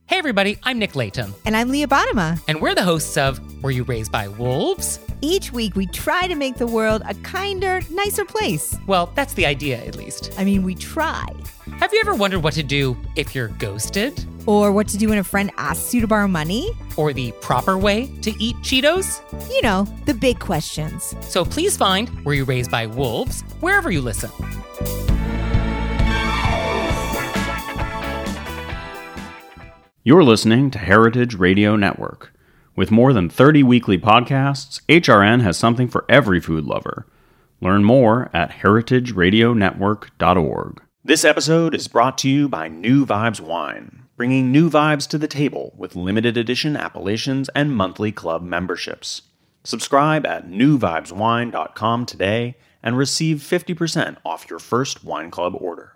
Hey everybody, I'm Nick Layton. And I'm Leah Bottima. And we're the hosts of Were You Raised by Wolves? Each week we try to make the world a kinder, nicer place. Well, that's the idea, at least. I mean, we try. Have you ever wondered what to do if you're ghosted? Or what to do when a friend asks you to borrow money? Or the proper way to eat Cheetos? You know, the big questions. So please find Were You Raised by Wolves wherever you listen. You're listening to Heritage Radio Network. With more than 30 weekly podcasts, HRN has something for every food lover. Learn more at heritageradionetwork.org. This episode is brought to you by New Vibes Wine, bringing new vibes to the table with limited edition appellations and monthly club memberships. Subscribe at newvibeswine.com today and receive 50% off your first wine club order.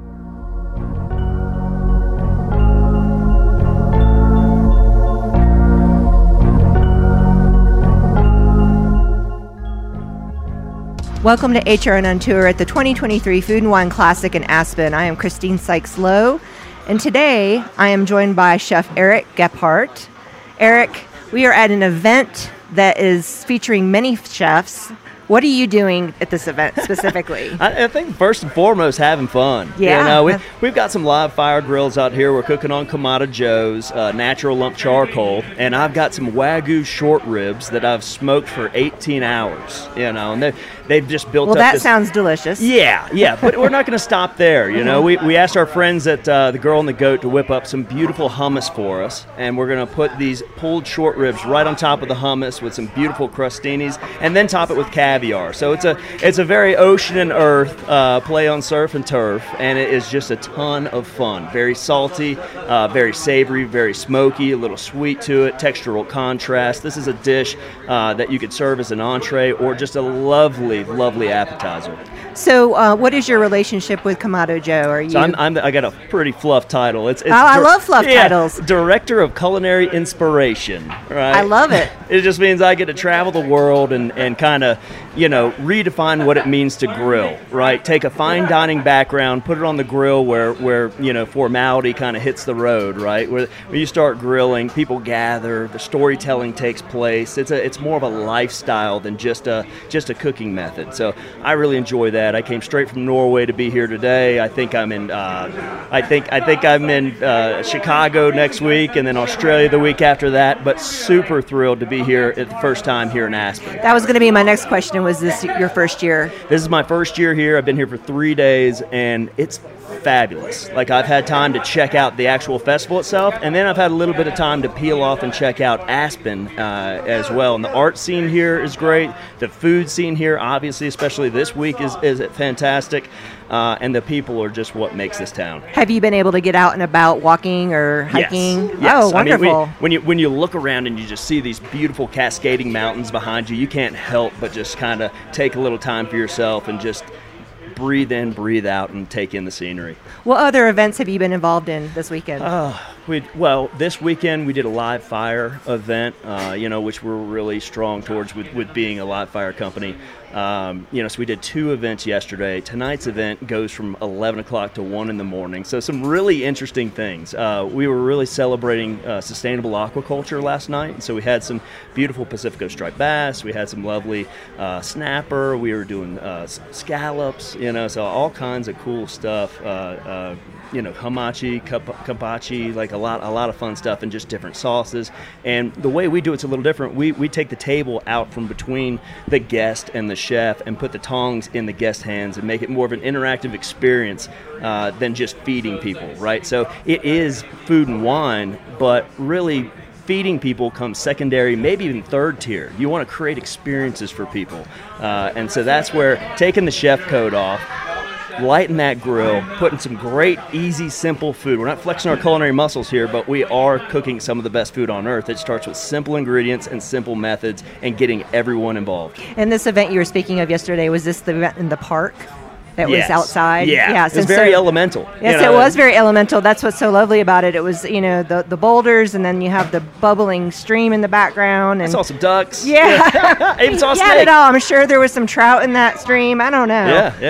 Welcome to HRN on Tour at the 2023 Food and Wine Classic in Aspen. I am Christine Sykes-Lowe, and today I am joined by Chef Eric Gephardt. Eric, we are at an event that is featuring many chefs. What are you doing at this event specifically? I think first and foremost, having fun. Yeah. You know, we've got some live fire grills out here. We're cooking on Kamado Joe's natural lump charcoal, and I've got some Wagyu short ribs that I've smoked for 18 hours. You know, and they've just built up. Well, that sounds delicious. Yeah, but we're not going to stop there. You know, we asked our friends at the Girl and the Goat to whip up some beautiful hummus for us, and we're going to put these pulled short ribs right on top of the hummus with some beautiful crostinis, and then top it with caviar. So it's a very ocean and earth play on surf and turf, and it is just a ton of fun. Very salty, very savory, very smoky, a little sweet to it, textural contrast. This is a dish that you could serve as an entree or just a lovely appetizer. So, what is your relationship with Kamado Joe? Are you? So I got a pretty fluff title. I love fluff titles. Director of Culinary Inspiration. Right. I love it. It just means I get to travel the world and kind of, redefine what it means to grill. Right. Take a fine dining background, put it on the grill where formality kind of hits the road. Right. Where you start grilling, people gather, the storytelling takes place. It's more of a lifestyle than just a cooking method. So I really enjoy that. I came straight from Norway to be here today. I think I'm in Chicago next week, and then Australia the week after that. But super thrilled to be here at the first time here in Aspen. That was going to be my next question. Was this your first year? This is my first year here. I've been here for 3 days, and it's fabulous. Like, I've had time to check out the actual festival itself, and then I've had a little bit of time to peel off and check out Aspen as well. And the art scene here is great. The food scene here, obviously, especially this week, is fantastic. And the people are just what makes this town. Have you been able to get out and about walking or hiking? Yes. Oh, wonderful. I mean, when you look around and you just see these beautiful cascading mountains behind you, you can't help but just kind of take a little time for yourself and just breathe in, breathe out, and take in the scenery. What other events have you been involved in this weekend? This weekend we did a live fire event, which we're really strong towards with being a live fire company. So we did 2 events yesterday. Tonight's event goes from 11 o'clock to 1 in the morning. So some really interesting things. We were really celebrating sustainable aquaculture last night. And so we had some beautiful Pacifico striped bass. We had some lovely snapper. We were doing scallops, so all kinds of cool stuff. Hamachi, kapachi, like a lot of fun stuff, and just different sauces. And the way we do it's a little different. We take the table out from between the guest and the chef and put the tongs in the guest hands and make it more of an interactive experience than just feeding people, right? So it is food and wine, but really feeding people comes secondary, maybe even third tier. You want to create experiences for people. And so that's where taking the chef coat off, lighting that grill, putting some great, easy, simple food. We're not flexing our culinary muscles here, but we are cooking some of the best food on earth. It starts with simple ingredients and simple methods and getting everyone involved. And this event you were speaking of yesterday, was this the event in the park? That was outside. Yeah, it was very elemental. Yes, it was very elemental. That's what's so lovely about it. It was, the boulders, and then you have the bubbling stream in the background. And I saw some ducks. Yeah. Even saw a snake. Yeah, it all. I'm sure there was some trout in that stream. I don't know. Yeah.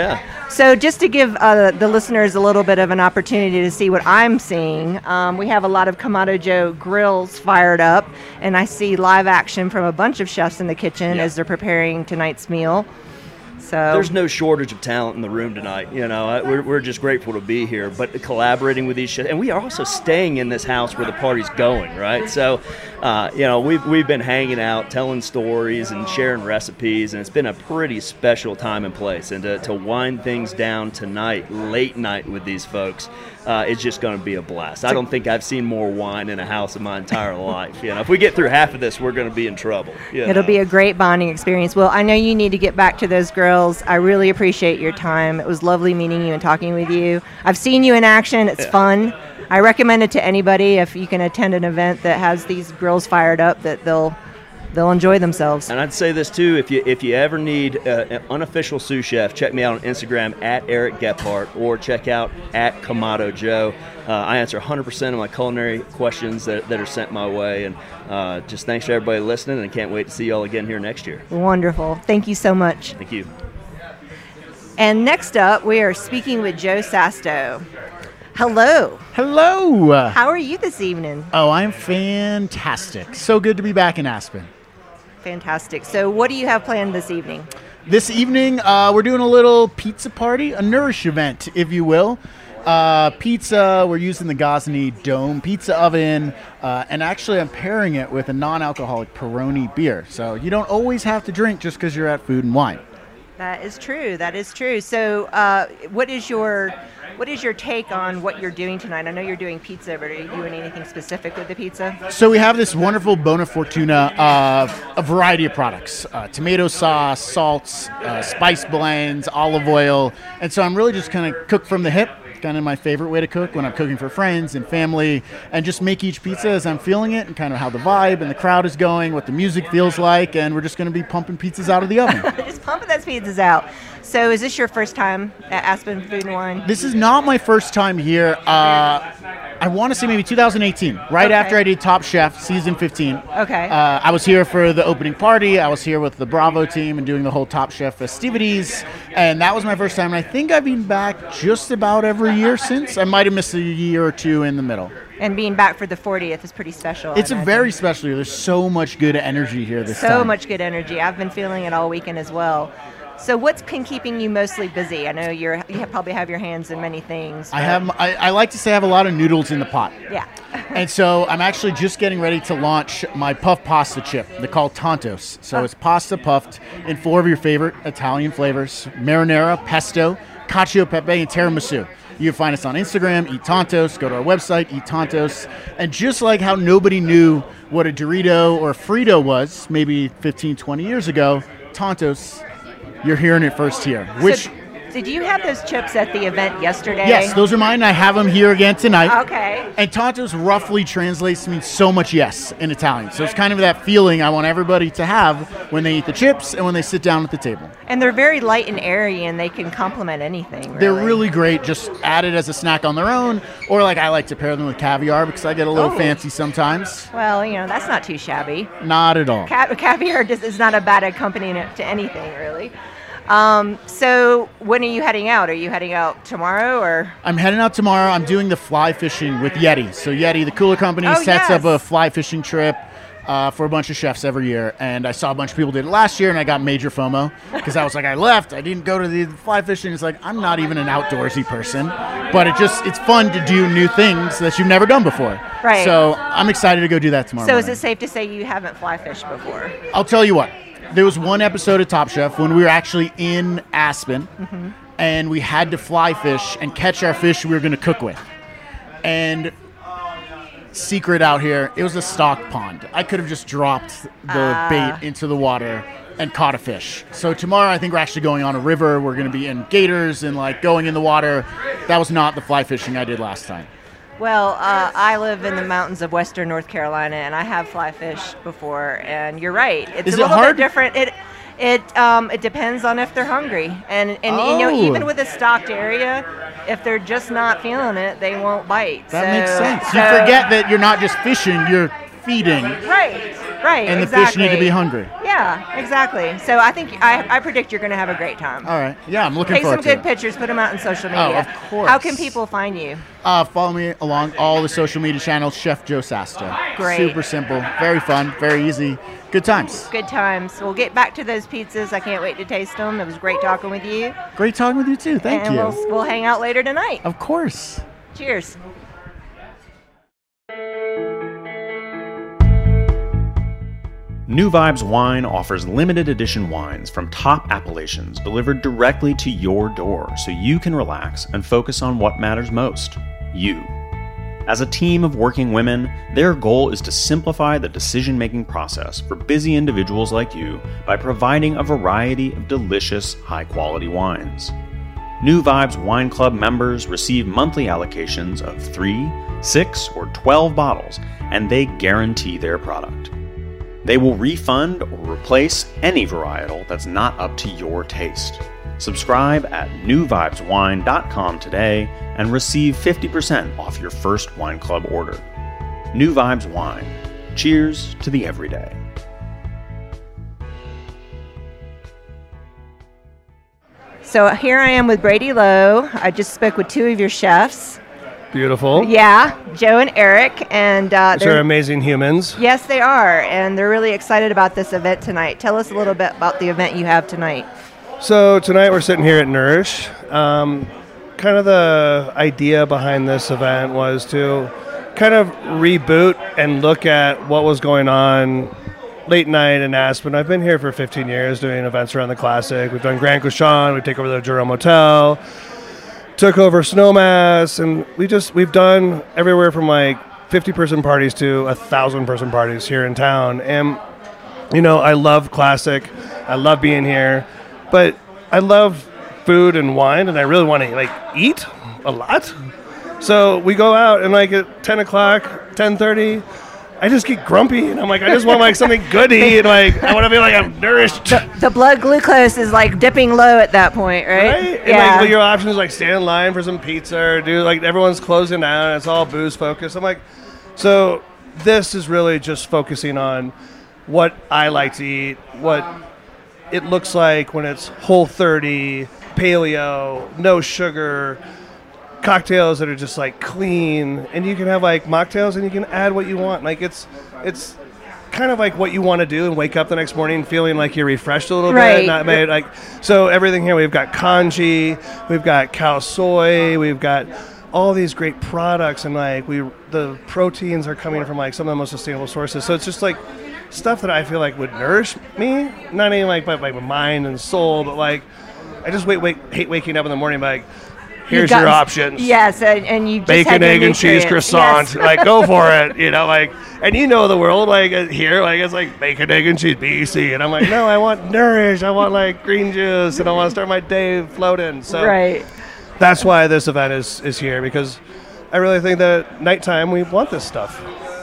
So just to give the listeners a little bit of an opportunity to see what I'm seeing, we have a lot of Kamado Joe grills fired up, and I see live action from a bunch of chefs in the kitchen as they're preparing tonight's meal. So there's no shortage of talent in the room tonight. We're just grateful to be here, but collaborating with these chefs, and we are also staying in this house where the party's going, right? So, we've been hanging out, telling stories and sharing recipes, and it's been a pretty special time and place. And to wind things down tonight, late night with these folks, it's just going to be a blast. I don't think I've seen more wine in a house in my entire life. If we get through half of this, we're going to be in trouble. It'll be a great bonding experience. Well, I know you need to get back to those grills. I really appreciate your time. It was lovely meeting you and talking with you. I've seen you in action. It's fun. I recommend it to anybody if you can attend an event that has these grills fired up, that they'll enjoy themselves. And I'd say this too, if you ever need an unofficial sous chef, check me out on Instagram at Eric Gephardt, or check out at Kamado Joe. I answer 100% of my culinary questions that are sent my way, and just thanks to everybody listening, and can't wait to see you all again here next year. Wonderful. Thank you so much. Thank you. And next up, we are speaking with Joe Sasto. Hello. Hello. How are you this evening? Oh, I'm fantastic. So good to be back in Aspen. Fantastic. So what do you have planned this evening? This evening, we're doing a little pizza party, a Nourish event, if you will. Pizza, we're using the Gosney Dome pizza oven, and actually I'm pairing it with a non-alcoholic Peroni beer. So you don't always have to drink just because you're at Food and Wine. That is true. That is true. So what is your take on what you're doing tonight? I know you're doing pizza, but are you doing anything specific with the pizza? So we have this wonderful Bona Fortuna a variety of products, tomato sauce, salts, spice blends, olive oil. And so I'm really just kind of cook from the hip, kind of my favorite way to cook when I'm cooking for friends and family, and just make each pizza as I'm feeling it and kind of how the vibe and the crowd is going, what the music feels like, and we're just going to be pumping pizzas out of the oven. Just pumping those pizzas out. So is this your first time at Aspen Food and Wine? This is not my first time here. I want to say maybe 2018, right after I did Top Chef season 15. Okay. I was here for the opening party. I was here with the Bravo team and doing the whole Top Chef festivities, and that was my first time. And I think I've been back just about every year since. I might have missed a year or two in the middle. And being back for the 40th is pretty special. It's a very special year. There's so much good energy here this time. So much good energy. I've been feeling it all weekend as well. So what's been keeping you mostly busy? I know you probably have your hands in many things. I like to say I have a lot of noodles in the pot. Yeah. And so I'm actually just getting ready to launch my puff pasta chip. They're called Tantos. So it's pasta puffed in 4 of your favorite Italian flavors: marinara, pesto, cacio e pepe, and tiramisu. You can find us on Instagram, Eat Tantos. Go to our website, Eat Tantos. And just like how nobody knew what a Dorito or a Frito was maybe 15, 20 years ago, Tantos, you're hearing it first here. So did you have those chips at the event yesterday? Yes, those are mine, and I have them here again tonight. Okay. And Tantos roughly translates to mean so much yes in Italian. So it's kind of that feeling I want everybody to have when they eat the chips and when they sit down at the table. And they're very light and airy, and they can complement anything, really. They're really great, just added as a snack on their own, or like I like to pair them with caviar because I get a little fancy sometimes. Well, that's not too shabby. Not at all. Caviar is not a bad accompaniment to anything, really. So when are you heading out? Are you heading out tomorrow, or? I'm heading out tomorrow. I'm doing the fly fishing with Yeti. So Yeti, the cooler company, sets up a fly fishing trip for a bunch of chefs every year. And I saw a bunch of people did it last year, and I got major FOMO because I was like, I left. I didn't go to the fly fishing. It's like, I'm not even an outdoorsy person. But it's fun to do new things that you've never done before. Right. So I'm excited to go do that tomorrow morning. So is it safe to say you haven't fly fished before? I'll tell you what. There was one episode of Top Chef when we were actually in Aspen, and we had to fly fish and catch our fish we were going to cook with. And secret out here, it was a stock pond. I could have just dropped the bait into the water and caught a fish. So tomorrow I think we're actually going on a river. We're going to be in gators and going in the water. That was not the fly fishing I did last time. Well, I live in the mountains of western North Carolina, and I have fly fished before. And you're right; it's a little bit different. It depends on if they're hungry, and even with a stocked area, if they're just not feeling it, they won't bite. That makes sense. You forget that you're not just fishing; you're feeding. Right. And the fish need to be hungry. Yeah, exactly. So I think I predict you're going to have a great time. All right. Yeah, I'm looking Take forward some to good it. pictures, put them out on social media. Of course. How can people find you? Follow me along all the social media channels, Chef Joe Sasta. Great. Super simple, very fun, very easy. Good times. Good times. We'll get back to those pizzas. I can't wait to taste them. It was great talking with you. Great talking with you too. Thank and you. we'll hang out later tonight. Of course. Cheers. New Vibes Wine offers limited edition wines from top appellations delivered directly to your door so you can relax and focus on what matters most, you. As a team of working women, their goal is to simplify the decision-making process for busy individuals like you by providing a variety of delicious, high-quality wines. New Vibes Wine Club members receive monthly allocations of 3, 6, or 12 bottles, and they guarantee their product. They will refund or replace any varietal that's not up to your taste. Subscribe at newvibeswine.com today and receive 50% off your first wine club order. New Vibes Wine. Cheers to the everyday. So here I am with Brady Lowe. I just spoke with two of your chefs. Beautiful. Yeah, Joe and Eric. And They're amazing humans. Yes, they are. And they're really excited about this event tonight. Tell us a little bit about the event you have tonight. So tonight we're sitting here at Nourish. Kind of the idea behind this event was to kind of reboot and look at what was going on late night in Aspen. I've been here for 15 years doing events around the Classic. We've done Grand Couchant. We take over the Jerome Hotel. Took over Snowmass, and we've done everywhere from like 50-person parties to 1,000-person parties here in town. And I love Classic, I love being here, but I love food and wine, and I really want to eat a lot. So we go out, and at 10 o'clock, 10:30. I just get grumpy, and I'm I just want something good to eat, and I want to be I'm nourished. The blood glucose is dipping low at that point, right? Yeah. And your options stand in line for some pizza, or do everyone's closing down, and it's all booze focused. I'm so this is really just focusing on what I like to eat, what it looks like when it's Whole30, paleo, no sugar. Cocktails that are just clean, and you can have mocktails, and you can add what you want. It's kind of what you want to do, and wake up the next morning feeling you're refreshed a little bit. Not made so everything here. We've got congee, we've got cow soy, we've got all these great products, and the proteins are coming from some of the most sustainable sources. So it's just stuff that I feel would nourish me, not even by my mind and soul, but I just hate waking up in the morning here's your options. Yes, and you just bacon, egg, and cheese croissant. Yes. Go for it. And the world here, it's bacon, egg, and cheese, BC. And I'm no, I want nourish. I want green juice, and I want to start my day floating. So right. That's why this event is here, because I really think that nighttime we want this stuff.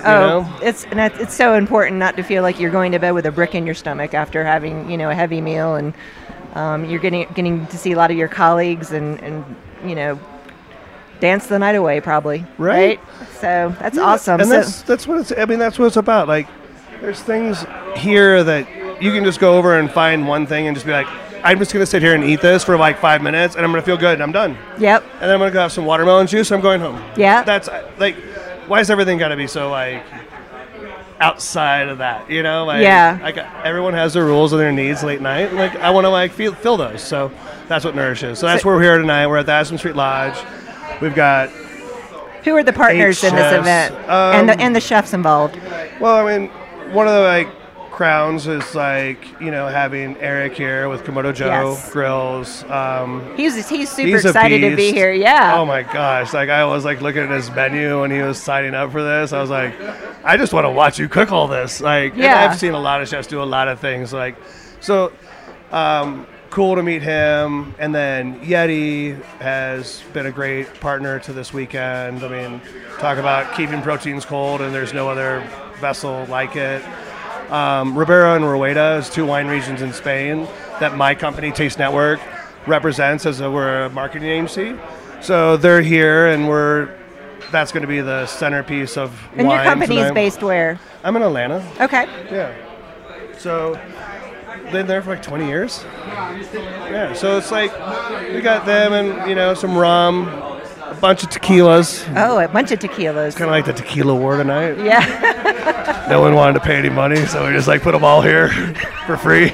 It's so important not to feel like you're going to bed with a brick in your stomach after having a heavy meal, and you're getting to see a lot of your colleagues and dance the night away, probably. Right? So that's awesome. And that's what it's about. There's things here that you can just go over and find one thing and just be I'm just going to sit here and eat this for 5 minutes, and I'm going to feel good, and I'm done. Yep. And then I'm going to go have some watermelon juice, and I'm going home. Yeah. That's why is everything got to be so outside of that, Yeah. Everyone has their rules and their needs late night. I want to fill those. So that's what Nourish is. So that's where we're here tonight. We're at the Aspen Street Lodge. We've got. Who are the partners in this event, and the chefs involved? Well, one of the crowns is having Eric here with Komodo Joe Grills. He's super excited to be here. Yeah. Oh my gosh! I was looking at his menu when he was signing up for this. I was I just want to watch you cook all this. And I've seen a lot of chefs do a lot of things. So cool to meet him. And then Yeti has been a great partner to this weekend. Talk about keeping proteins cold, and there's no other vessel like it. Ribera and Rueda is two wine regions in Spain that my company, Taste Network, represents we're a marketing agency. So they're here, and that's going to be the centerpiece of wine. And your company tonight. is based where? I'm in Atlanta. Okay. Yeah. So been there for like 20 years. Yeah, so it's like we got them and, you know, some rum, a bunch of tequilas. Oh, a bunch of tequilas. Kind of like the tequila war tonight. Yeah. No one wanted to pay any money, so we just like put them all here for free.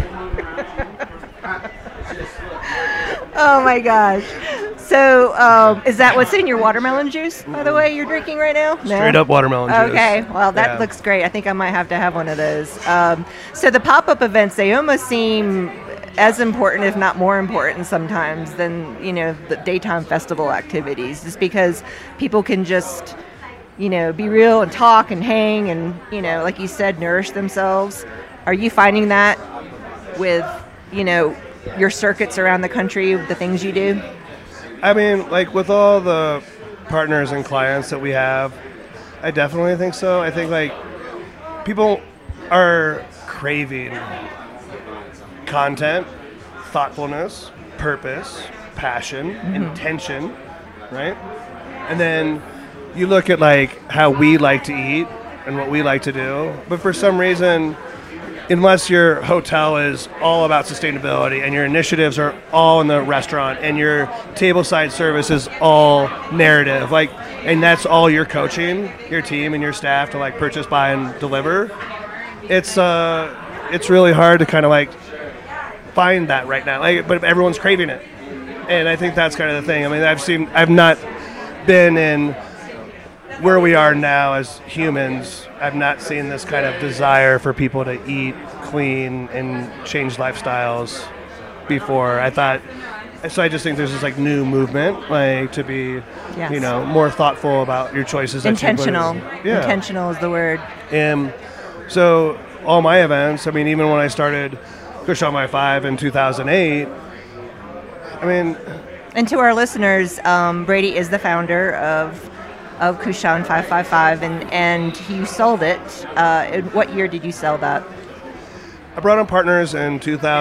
Oh my gosh. So, is that what's in your watermelon juice, by the way, you're drinking right now? No? Straight up watermelon juice. Okay, well, that Yeah. looks great. I think I might have to have one of those. So the pop-up events, they almost seem as important, if not more important sometimes than, you know, the daytime festival activities, just because people can just, you know, be real and talk and hang and, you know, like you said, nourish themselves. Are you finding that with, you know, your circuits around the country, the things you do? I mean, like with all the partners and clients that we have, I definitely think so. I think like people are craving content, thoughtfulness, purpose, passion, intention, right? And then you look at like how we like to eat and what we like to do, but for some reason, unless your hotel is all about sustainability and your initiatives are all in the restaurant and your tableside service is all narrative, like, and that's all you're coaching your team and your staff to like purchase, buy, and deliver, it's really hard to kind of like find that right now. Like, but everyone's craving it, and I think that's kind of the thing. I mean, I've not been in where we are now as humans. I've not seen this kind of desire for people to eat clean and change lifestyles before. So I just think there's this like new movement, like to be, Yes. you know, more thoughtful about your choices. Intentional. Yeah. Intentional is the word. And so all my events, I mean, even when I started Kushon by 5 in 2008, I mean, And to our listeners, Brady is the founder of Kushon 555, and you sold it. In what year did you sell that? I brought on partners in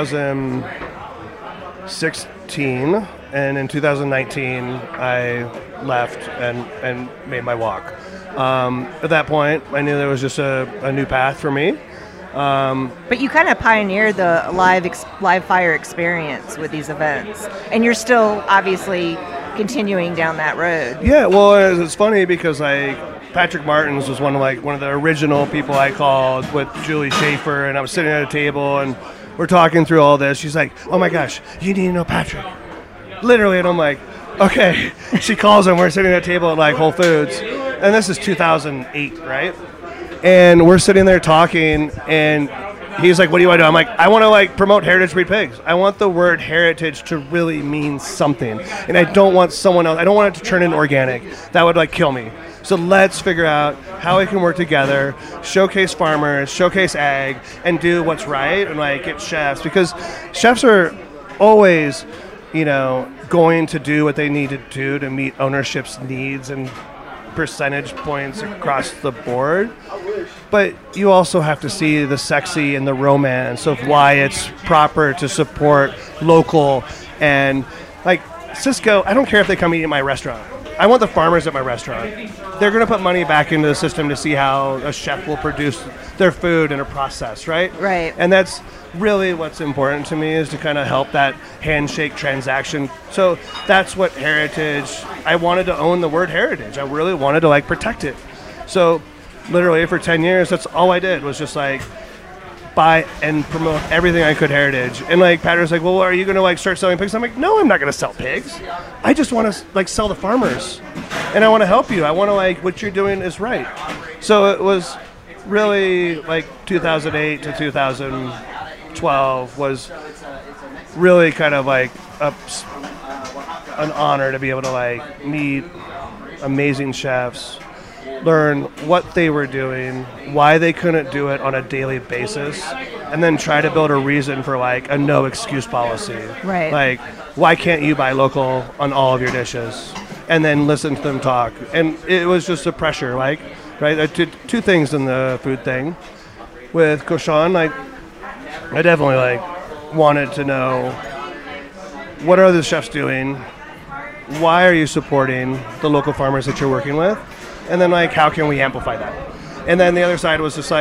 2016, and in 2019 I left and made my walk. At that point, I knew there was just a new path for me. But you kind of pioneered the live fire experience with these events, and you're still obviously continuing down that road. Yeah, well, it's funny because like Patrick Martins was one of the original people I called with Julie Schaefer, and I was sitting at a table and we're talking through all this. She's like, "Oh my gosh, you need to know Patrick." Literally, and I'm like, "Okay." She calls him. We're sitting at a table at like Whole Foods, and this is 2008, right? And we're sitting there talking, and he's like, "What do you want to do?" I'm like, "I want to like promote heritage breed pigs. I want the word heritage to really mean something, and I don't want someone else. I don't want it to turn into organic. That would like kill me. So let's figure out how we can work together, showcase farmers, showcase ag, and do what's right, and like get chefs, because chefs are always, you know, going to do what they need to do to meet ownership's needs and percentage points across the board. But you also have to see the sexy and the romance of why it's proper to support local. And like Cisco, I don't care if they come eat at my restaurant. I want the farmers at my restaurant. They're going to put money back into the system to see how a chef will produce their food in a process, right? Right. And that's really what's important to me, is to kind of help that handshake transaction. So that's what heritage, I wanted to own the word heritage. I really wanted to like protect it. So literally for 10 years, that's all I did, was just like buy and promote everything I could heritage. And like Patter's like, "Well, are you going to like start selling pigs?" I'm like, "No, I'm not going to sell pigs. I just want to like sell the farmers, and I want to help you. I want to like, what you're doing is right." So it was really like 2008 to 2012 was really kind of like an honor to be able to like meet amazing chefs, learn what they were doing, why they couldn't do it on a daily basis, and then try to build a reason for like a no excuse policy. Right. Like, why can't you buy local on all of your dishes? And then listen to them talk. And it was just a pressure, like, right? I did two things in the food thing. With Kushon, like, I definitely like wanted to know, what are the chefs doing? Why are you supporting the local farmers that you're working with? And then like, how can we amplify that? And then the other side was just like,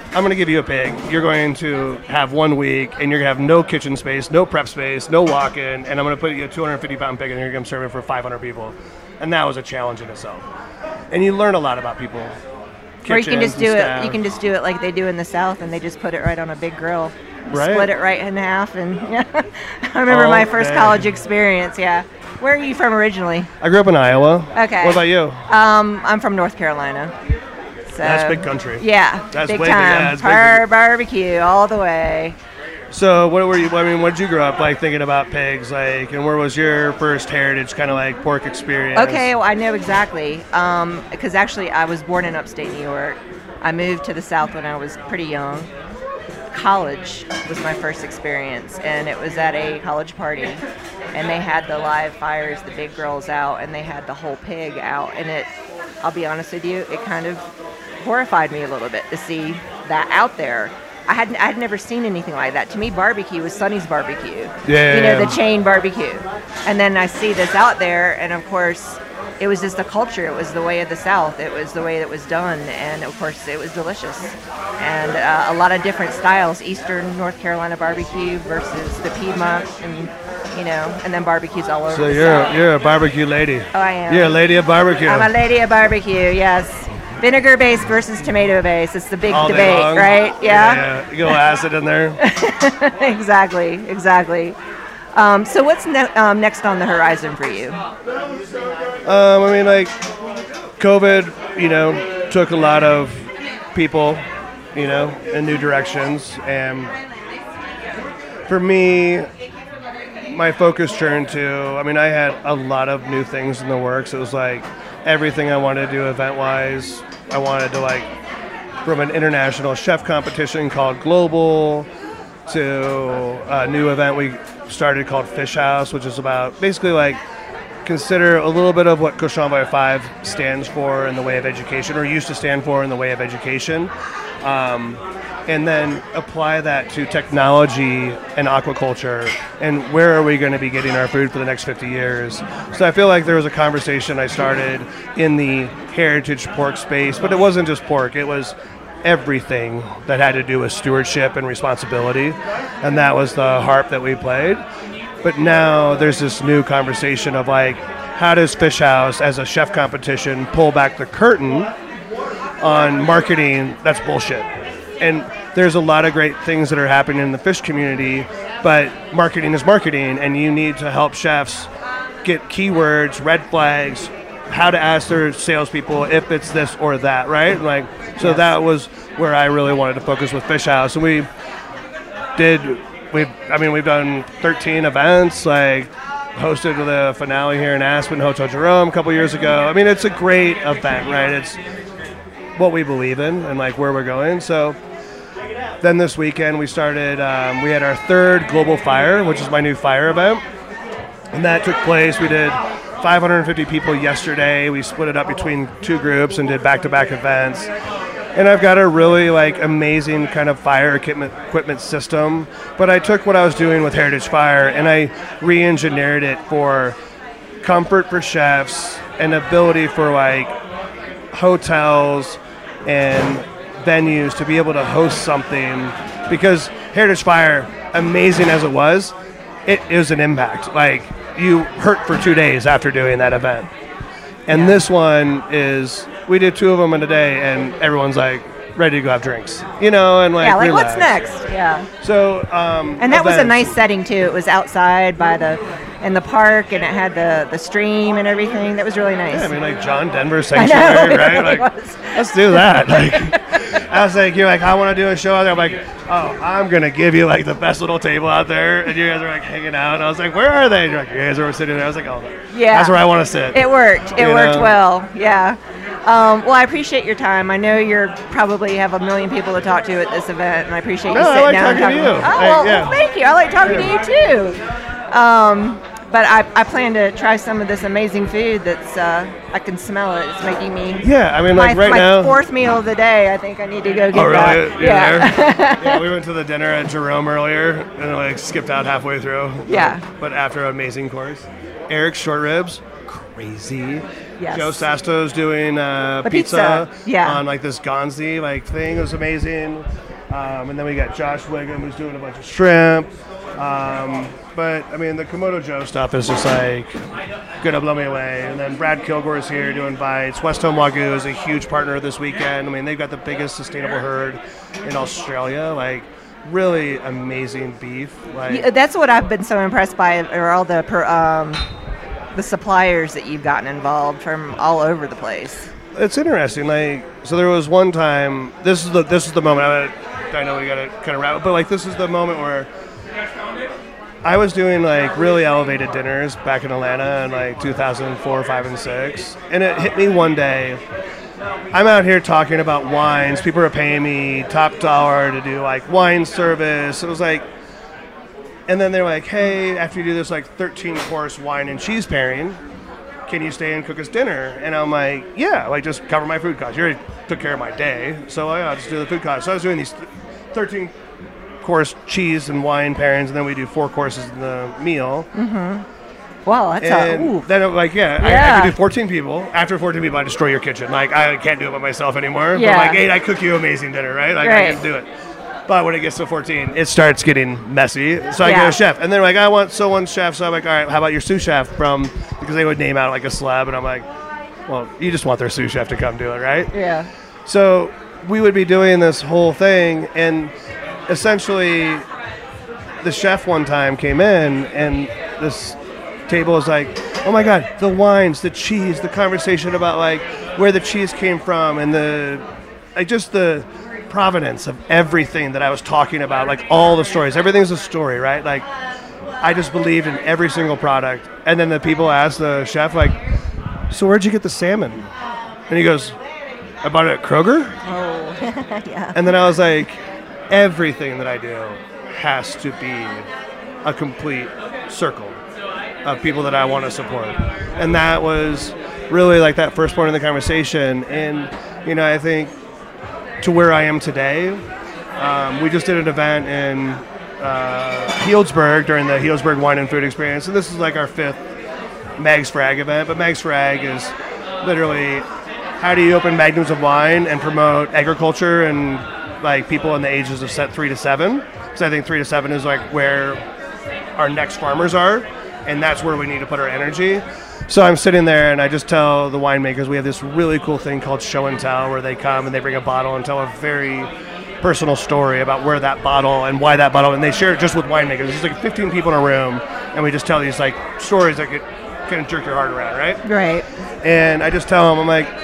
I'm going to give you a pig. You're going to have 1 week, and you're going to have no kitchen space, no prep space, no walk-in, and I'm going to put you a 250-pound pig, and you're going to serve it for 500 people. And that was a challenge in itself. And you learn a lot about people. Or you can just do staff. it. You can just do it like they do in the South, and they just put it right on a big grill, Right. split it right in half, and I remember my first college experience. Yeah, where are you from originally? I grew up in Iowa. Okay. What about you? I'm from North Carolina. So, That's big country. Yeah, That's big way big, time. yeah, it's big. Barbecue all the way. So what were you? I mean, what did you grow up like thinking about pigs? Like, and where was your first heritage kind of like pork experience? Okay, well, I know exactly. Because actually, I was born in upstate New York. I moved to the South when I was pretty young. College was my first experience, and it was at a college party, and they had the live fires, the big grills out, and they had the whole pig out, and it, I'll be honest with you, it kind of horrified me a little bit to see that out there. I had never seen anything like that. To me, barbecue was Sonny's barbecue. Yeah. You know, the chain barbecue. And then I see this out there, and of course, it was just the culture. It was the way of the South. It was the way it was done, and of course, it was delicious. And a lot of different styles: Eastern North Carolina barbecue versus the Piedmont, and and then barbecues all over. So the South. you're a barbecue lady. Oh, I am. You're a lady of barbecue. I'm a lady of barbecue. Yes. Vinegar base versus tomato base. It's the big All day debate, long. Yeah. Yeah. You go acid in there. Exactly. So what's next on the horizon for you? I mean, like, COVID, took a lot of people, in new directions. And for me, my focus turned to, I had a lot of new things in the works. It was like everything I wanted to do event-wise. I wanted to, from an international chef competition called Global to a new event we started called Fish House, which is about basically consider a little bit of what Cochon Valley 5 stands for in the way of education, or used to stand for in the way of education, and then apply that to technology and aquaculture, and where are we going to be getting our food for the next 50 years. So I feel like there was a conversation I started in the heritage pork space, but it wasn't just pork, it was everything that had to do with stewardship and responsibility, and that was the harp that we played. But now there's this new conversation of how does Fish House as a chef competition pull back the curtain on marketing that's bullshit. And there's a lot of great things that are happening in the fish community, but marketing is marketing, and you need to help chefs get keywords, red flags, how to ask their salespeople if it's this or that, right? So that was where I really wanted to focus with Fish House. And we've done 13 events, hosted the finale here in Aspen, Hotel Jerome a couple years ago. It's a great event, right? It's what we believe in and where we're going. So then this weekend we started, we had our third Global Fire, which is my new fire event. And that took place, we did 550 people yesterday. We split it up between two groups and did back-to-back events. And I've got a really amazing kind of fire equipment system. But I took what I was doing with Heritage Fire and I re-engineered it for comfort for chefs and ability for hotels and venues to be able to host something. Because Heritage Fire, amazing as it was an impact. You hurt for 2 days after doing that event. And this one is, we did 2 of them in a day, and everyone's ready to go have drinks, and relax. What's next? Yeah. So, and that was a nice setting too. It was outside in the park, and it had the stream and everything. That was really nice. Yeah, John Denver Sanctuary, right? Let's do that. I was you're I want to do a show out there. I'm I'm gonna give you the best little table out there, and you guys are hanging out. And I was where are they? And you're you guys are sitting there. I was oh, yeah, that's where I want to sit. It worked. It worked well. Yeah. Well, I appreciate your time. I know you probably have a million people to talk to at this event, and I appreciate you sitting down and talking to you. Well, thank you. I like talking to you too. But I plan to try some of this amazing food that's, I can smell it. It's making me... Yeah, right now... My fourth meal of the day, I think I need to go get that. Oh, really? Yeah. Yeah, we went to the dinner at Jerome earlier and skipped out halfway through. Yeah. But after an amazing course. Eric's short ribs, crazy. Yes. Joe Sasto's doing pizza, yeah. on like this Gonzi like thing. It was amazing. And then we got Josh Wiggum who's doing a bunch of shrimp. But I mean, the Komodo Joe stuff is just like gonna blow me away. And then Brad Kilgore is here doing bites. West Home Wagyu is a huge partner this weekend. I mean, they've got the biggest sustainable herd in Australia. Like, really amazing beef. Like, That's what I've been so impressed by, are all the suppliers that you've gotten involved from all over the place. it's interesting. Like, so there was one time. This is the moment. I know we gotta kind of wrap, but like this is the moment where I was doing like really elevated dinners back in Atlanta in like 2004, 5, and 6, and it hit me one day. I'm out here talking about wines. People are paying me top dollar to do like wine service. It was like, and then they're like, hey, after you do this like 13-course wine and cheese pairing, can you stay and cook us dinner? And I'm like, yeah, like just cover my food costs. You already took care of my day, so I'll just do the food costs. So I was doing these 13-course cheese and wine pairings, and then we do 4 courses in the meal. Wow, that's Then I'm like, I could do 14 people. After 14 people, I destroy your kitchen. Like, I can't do it by myself anymore. Yeah. But like 8, I cook you amazing dinner, right? Like, I can do it. But when it gets to 14, it starts getting messy. So I get a chef. And they're like, I want so-and chef. So I'm like, all right, how about your sous chef because they would name out like a celeb. And I'm like, well, you just want their sous chef to come do it, right? Yeah. So we would be doing this whole thing. And essentially, the chef one time came in, and this table was like, oh my God, the wines, the cheese, the conversation about like where the cheese came from, and the provenance of everything that I was talking about, like all the stories. Everything's a story, right? Like, I just believed in every single product. And then the people asked the chef, like, so where'd you get the salmon? And he goes, I bought it at Kroger. Oh, yeah. And then I was like, everything that I do has to be a complete circle of people that I want to support. And that was really like that first point in the conversation. And, you know, I think to where I am today, we just did an event in Healdsburg during the Healdsburg Wine and Food Experience. And this is like our 5th Mags Frag event. But Mags Frag is literally, how do you open magnums of wine and promote agriculture and like people in the ages of 3 to 7? Because I think 3 to 7 is like where our next farmers are, and that's where we need to put our energy. So I'm sitting there and I just tell the winemakers we have this really cool thing called show and tell, where they come and they bring a bottle and tell a very personal story about where that bottle and why that bottle, and they share it just with winemakers. There's like 15 people in a room, and we just tell these like stories that could kind of jerk your heart around, right? Right. And I just tell them, I'm like,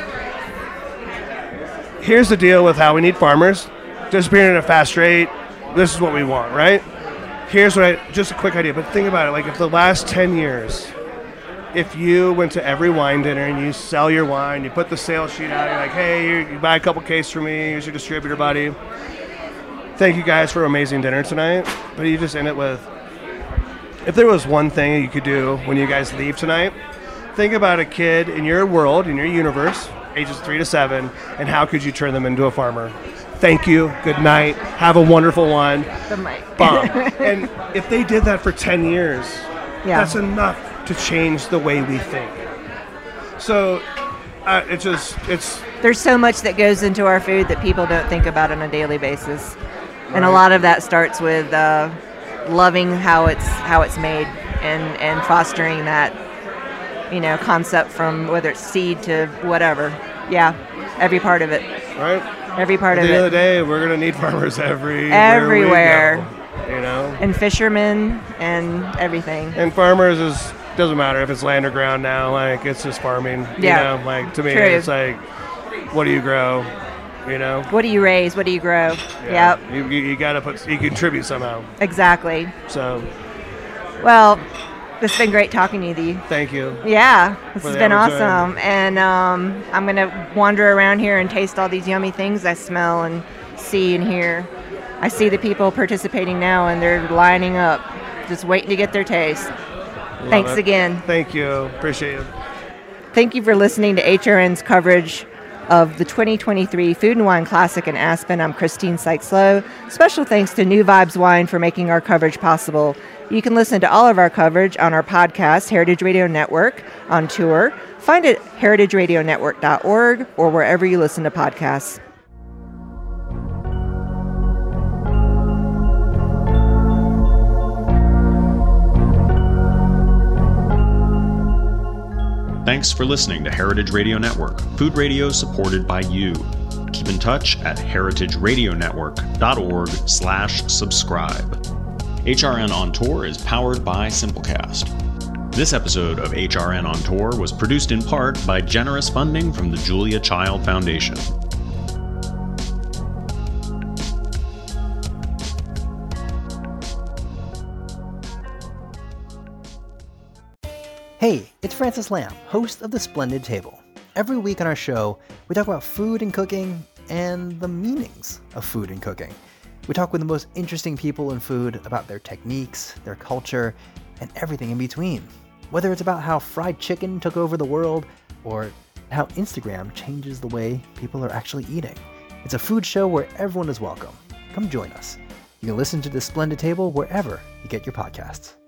here's the deal with how we need farmers disappearing at a fast rate. This is what we want, right? Here's just a quick idea, but think about it. Like, if the last 10 years, if you went to every wine dinner and you sell your wine, you put the sales sheet out, you're like, hey, you buy a couple cases for me, here's your distributor buddy. Thank you guys for an amazing dinner tonight. But you just end it with, if there was one thing you could do when you guys leave tonight, think about a kid in your world, in your universe, ages 3 to 7, and how could you turn them into a farmer? Thank you. Good night. Have a wonderful one. The mic. Bomb. And if they did that for 10 years, that's enough to change the way we think. So there's so much that goes into our food that people don't think about on a daily basis. Right. And a lot of that starts with loving how it's made and fostering that, you know, concept from whether it's seed to whatever. Yeah, every part of it. Right. Every part of it. At the end of the day, we're going to need farmers everywhere. We go, you know? And fishermen and everything. And farmers doesn't matter if it's land or ground now. Like, it's just farming. Yeah. You know? Like, to me, True. It's like, what do you grow? You know? What do you raise? What do you grow? Yeah. Yep. You got to you contribute somehow. Exactly. So. Well, it's been great talking to you. Thank you. Yeah, this has been awesome. And I'm going to wander around here and taste all these yummy things I smell and see and hear. I see the people participating now, and they're lining up, just waiting to get their taste. Thanks again. Thank you. Appreciate it. Thank you for listening to HRN's coverage of the 2023 Food and Wine Classic in Aspen, I'm Christine Sykes-Lowe. Special thanks to New Vibes Wine for making our coverage possible. You can listen to all of our coverage on our podcast, Heritage Radio Network, on tour. Find it at heritageradionetwork.org or wherever you listen to podcasts. Thanks for listening to Heritage Radio Network, food radio supported by you. Keep in touch at heritageradionetwork.org/subscribe. HRN on Tour is powered by Simplecast. This episode of HRN on Tour was produced in part by generous funding from the Julia Child Foundation. Hey, it's Francis Lamb, host of The Splendid Table. Every week on our show, we talk about food and cooking and the meanings of food and cooking. We talk with the most interesting people in food about their techniques, their culture, and everything in between. Whether it's about how fried chicken took over the world or how Instagram changes the way people are actually eating. It's a food show where everyone is welcome. Come join us. You can listen to The Splendid Table wherever you get your podcasts.